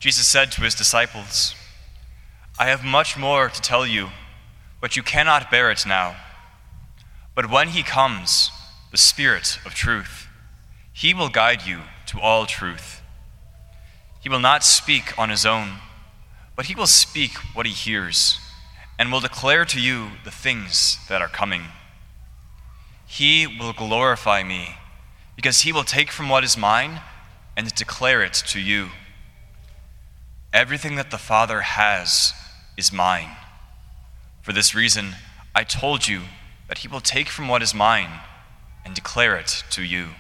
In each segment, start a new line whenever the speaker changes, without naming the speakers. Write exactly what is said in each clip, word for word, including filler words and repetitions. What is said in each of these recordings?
Jesus said to his disciples, "I have much more to tell you, but you cannot bear it now. But when he comes, the Spirit of truth, he will guide you to all truth. He will not speak on his own, but he will speak what he hears, and will declare to you the things that are coming. He will glorify me, because he will take from what is mine and declare it to you. Everything that the Father has is mine. For this reason, I told you that he will take from what is mine and declare it to you."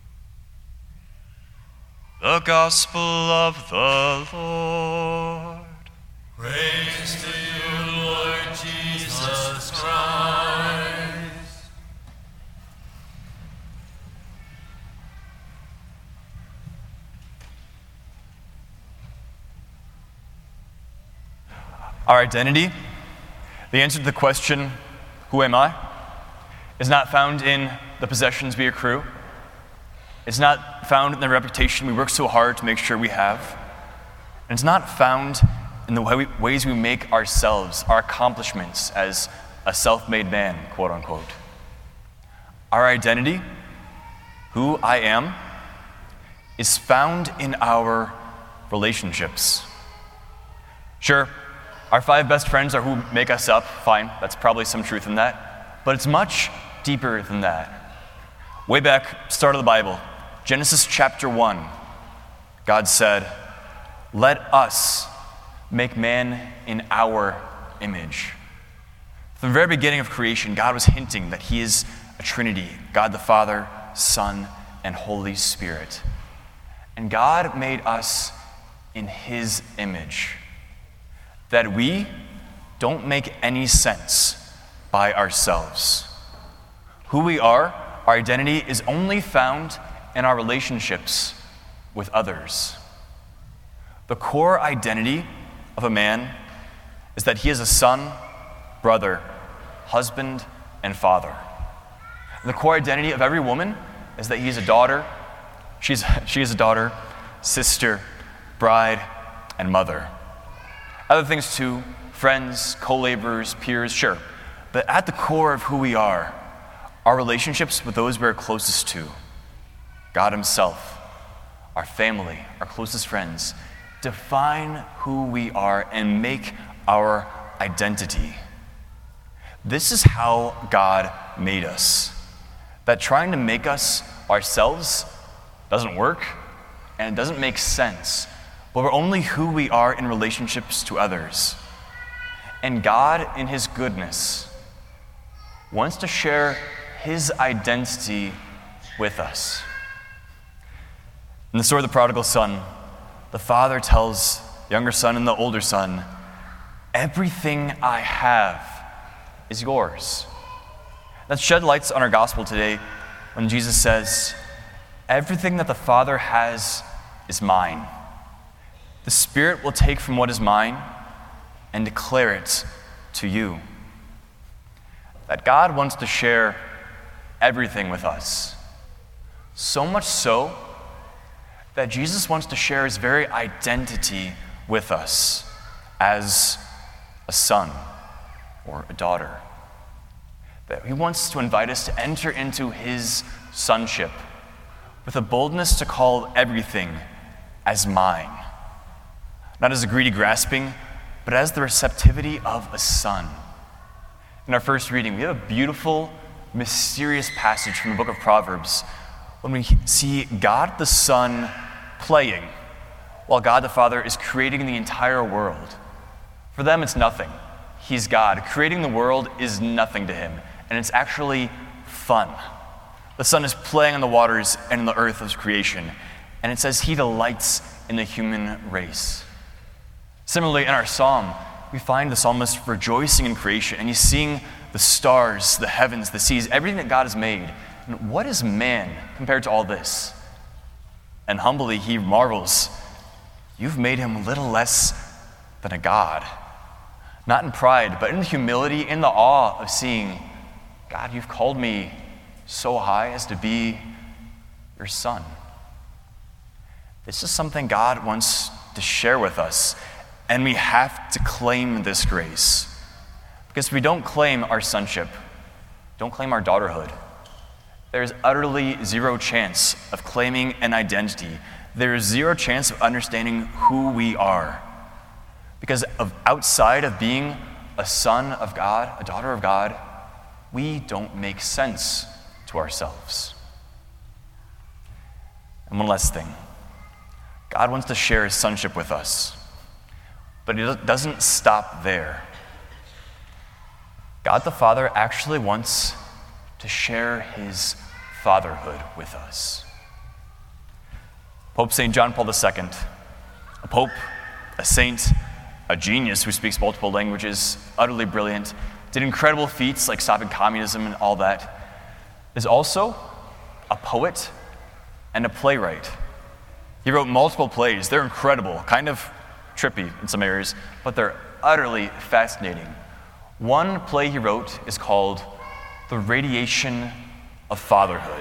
The Gospel of the Lord.
Praise to you, Lord Jesus Christ.
Our identity, the answer to the question, who am I, is not found in the possessions we accrue. It's not found in the reputation we work so hard to make sure we have. And it's not found in the way we, ways we make ourselves, our accomplishments as a self-made man, quote unquote. Our identity, who I am, is found in our relationships. Sure, our five best friends are who make us up, fine, that's probably some truth in that, but it's much deeper than that. Way back, start of the Bible, Genesis chapter one, God said, "Let us make man in our image." From the very beginning of creation, God was hinting that he is a Trinity, God the Father, Son, and Holy Spirit. And God made us in his image, that we don't make any sense by ourselves. Who we are, our identity, is only found in our relationships with others. The core identity of a man is that he is a son, brother, husband, and father. And the core identity of every woman is that he is a daughter, she's, she is a daughter, sister, bride, and mother. Other things too, friends, co-laborers, peers, sure. But at the core of who we are, our relationships with those we're closest to, God himself, our family, our closest friends, define who we are and make our identity. This is how God made us. That trying to make us ourselves doesn't work and it doesn't make sense. But we're only who we are in relationships to others. And God, in his goodness, wants to share his identity with us. In the story of the prodigal son, the father tells the younger son and the older son, "Everything I have is yours." That shed lights on our gospel today when Jesus says, "Everything that the Father has is mine. The Spirit will take from what is mine and declare it to you." That God wants to share everything with us. So much so that Jesus wants to share his very identity with us as a son or a daughter. That he wants to invite us to enter into his sonship with a boldness to call everything as mine. Not as a greedy grasping, but as the receptivity of a son. In our first reading, we have a beautiful, mysterious passage from the book of Proverbs when we see God the Son playing while God the Father is creating the entire world. For them, it's nothing. He's God. Creating the world is nothing to him, and it's actually fun. The Son is playing on the waters and in the earth of creation, and it says he delights in the human race. Similarly, in our psalm, we find the psalmist rejoicing in creation, and he's seeing the stars, the heavens, the seas, everything that God has made. And what is man compared to all this? And humbly he marvels, "You've made him little less than a god." Not in pride, but in humility, in the awe of seeing, "God, you've called me so high as to be your son." This is something God wants to share with us, and we have to claim this grace. Because if we don't claim our sonship, don't claim our daughterhood, there is utterly zero chance of claiming an identity. There is zero chance of understanding who we are. Because of outside of being a son of God, a daughter of God, we don't make sense to ourselves. And one last thing. God wants to share his sonship with us, but it doesn't stop there. God the Father actually wants to share his fatherhood with us. Pope Saint John Paul the Second, a pope, a saint, a genius who speaks multiple languages, utterly brilliant, did incredible feats like stopping communism and all that, is also a poet and a playwright. He wrote multiple plays. They're incredible, kind of trippy in some areas, but they're utterly fascinating. One play he wrote is called The Radiation of Fatherhood.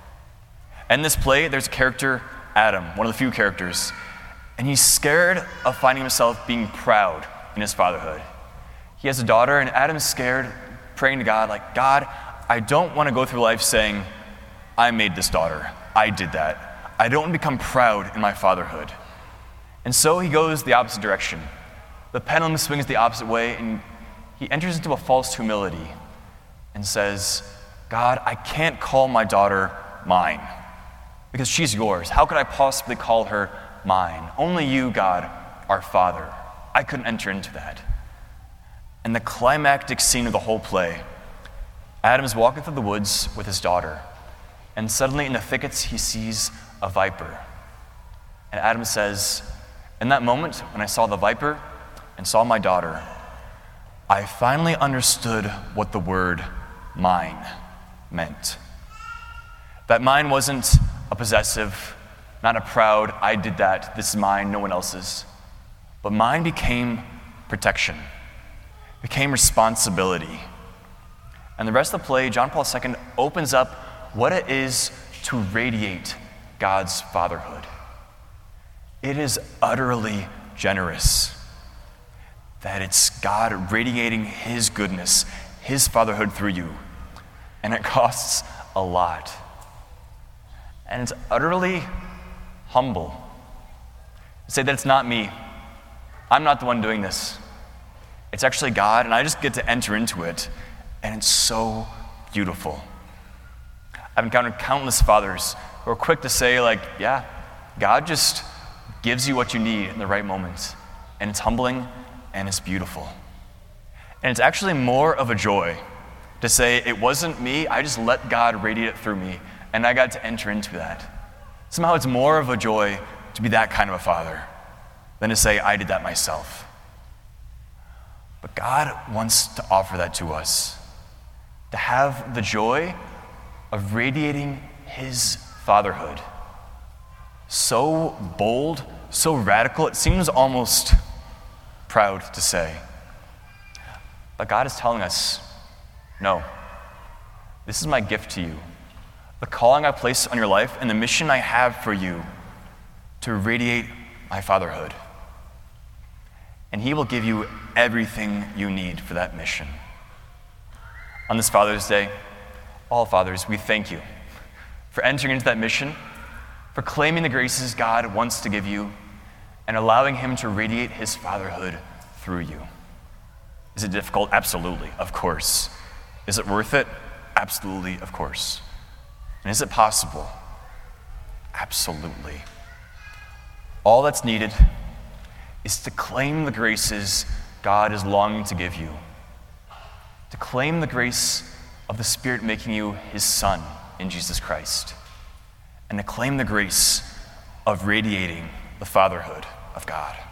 In this play, there's a character, Adam, one of the few characters, and he's scared of finding himself being proud in his fatherhood. He has a daughter, and Adam's scared, praying to God, like, God, I don't want to go through life saying, I made this daughter, I did that. I don't want to become proud in my fatherhood. And so he goes the opposite direction. The pendulum swings the opposite way, and he enters into a false humility and says, God, I can't call my daughter mine because she's yours. How could I possibly call her mine? Only you, God, our Father. I couldn't enter into that. And the climactic scene of the whole play, Adam is walking through the woods with his daughter, and suddenly in the thickets he sees a viper. And Adam says, in that moment when I saw the viper and saw my daughter, I finally understood what the word mine meant. That mine wasn't a possessive, not a proud, I did that, this is mine, no one else's. But mine became protection, became responsibility. And the rest of the play, John Paul the Second opens up what it is to radiate God's fatherhood. It is utterly generous that it's God radiating his goodness, his fatherhood through you. And it costs a lot. And it's utterly humble to say that it's not me. I'm not the one doing this. It's actually God, and I just get to enter into it. And it's so beautiful. I've encountered countless fathers who are quick to say, like, yeah, God just gives you what you need in the right moment. And it's humbling and it's beautiful. And it's actually more of a joy to say, it wasn't me, I just let God radiate it through me, and I got to enter into that. Somehow it's more of a joy to be that kind of a father than to say, I did that myself. But God wants to offer that to us, to have the joy of radiating his fatherhood. So bold, so radical, it seems almost proud to say. But God is telling us, no, this is my gift to you. The calling I place on your life and the mission I have for you to radiate my fatherhood. And he will give you everything you need for that mission. On this Father's Day, all fathers, we thank you for entering into that mission, for claiming the graces God wants to give you, and allowing him to radiate his fatherhood through you. Is it difficult? Absolutely, of course. Is it worth it? Absolutely, of course. And is it possible? Absolutely. All that's needed is to claim the graces God is longing to give you, to claim the grace of the Spirit making you his son in Jesus Christ, and to claim the grace of radiating the fatherhood of God.